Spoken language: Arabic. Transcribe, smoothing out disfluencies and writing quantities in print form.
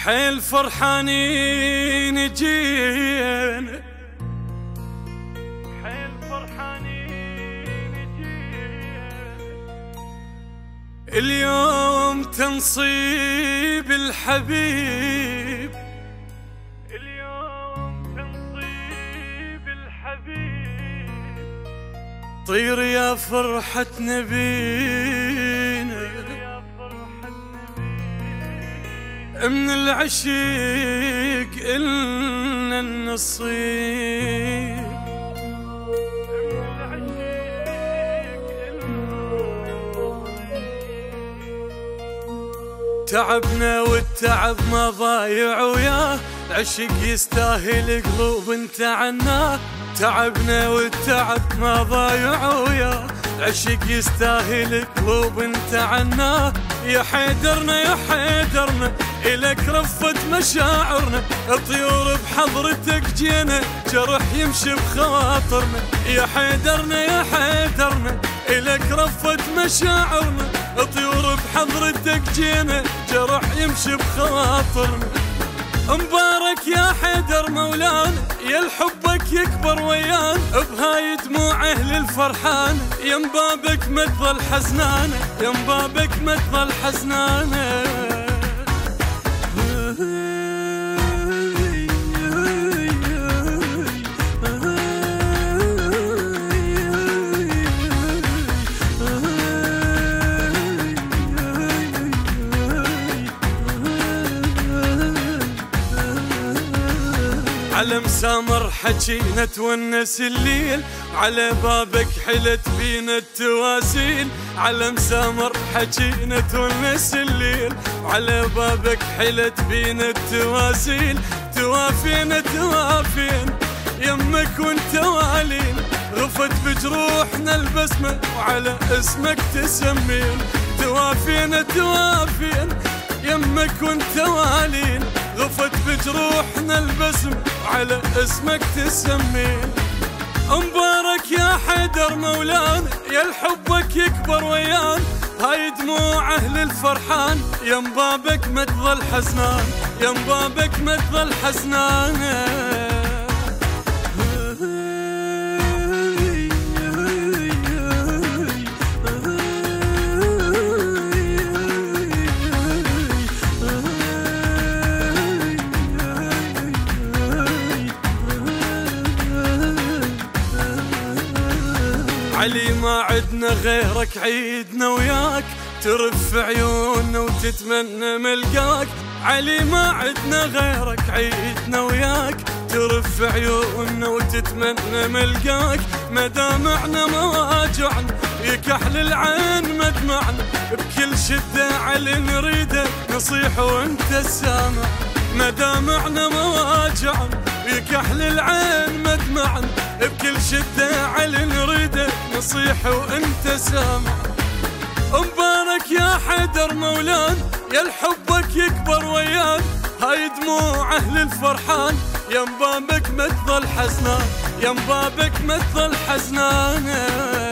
حيل فرحانين جينا، حيل فرحانين جينا، اليوم تنصيب الحبيب، اليوم تنصيب الحبيب، طير يا فرحة نبينا من العشيق إلنا النصيب، تعبنا والتعب ما ضايع وياه، العشق يستاهل قلوب انت عناه، تعبنا والتعب ما ضايع وياه، العشق يستاهل قلوب انت عناه، يا حيدرنا يا حيدرنا إلك رفت مشاعرنا، طيور بحضرتك جينا جرح يمشي بخواطرنا، يا حيدرنا يا حيدرنا إلك رفت مشاعرنا، طيور بحضرتك جينا جرح يمشي بخواطرنا، مبارك يا حيدر مولانا يا الحبك يكبر ويانا، بهاي دموع اهل الفرحان يا مبابك ما تظل حزنانه، يا مبابك ما تظل حزنانه. على مسامر حجينا تونس الليل، على بابك حلت بينا التواسيل، على مسامر حجينا تونس الليل، على بابك حلت بينا التواسيل، توافينا توافينا يمك وانت والين، غفت بجروحنا البسمة وعلى اسمك تسمين، توافينا توافينا يمك وانت والين، غفت بجروحنا البسم وعلى اسمك تسمين، مبارك يا حيدر مولانا يا الحبك يكبر ويانا، هاي دموع اهل الفرحان يا مبابك ما تظل حزنان، يا مبابك ما تظل حزنان. علي ما عدنا غيرك عيدنا وياك، ترف عيوننا وتتمنى ملقاك، علي ما عدنا غيرك عيدنا وياك، ترف عيوننا وتتمنى ملقاك، مدامعنا مواجعنا يكحل العين مدمعنا، بكل شدة علي نريدك نصيح وانت السامع، مدامعنا مواجعنا يكحل العين مدمعنا، بكل شدة علي نريدك نصيح وانت سامع، مبارك يا حيدر مولان يا الحبك يكبر ويانا، هاي دموع اهل الفرحان يا مبابك ما تظل حزنان، يا مبابك ما تظل حزنان.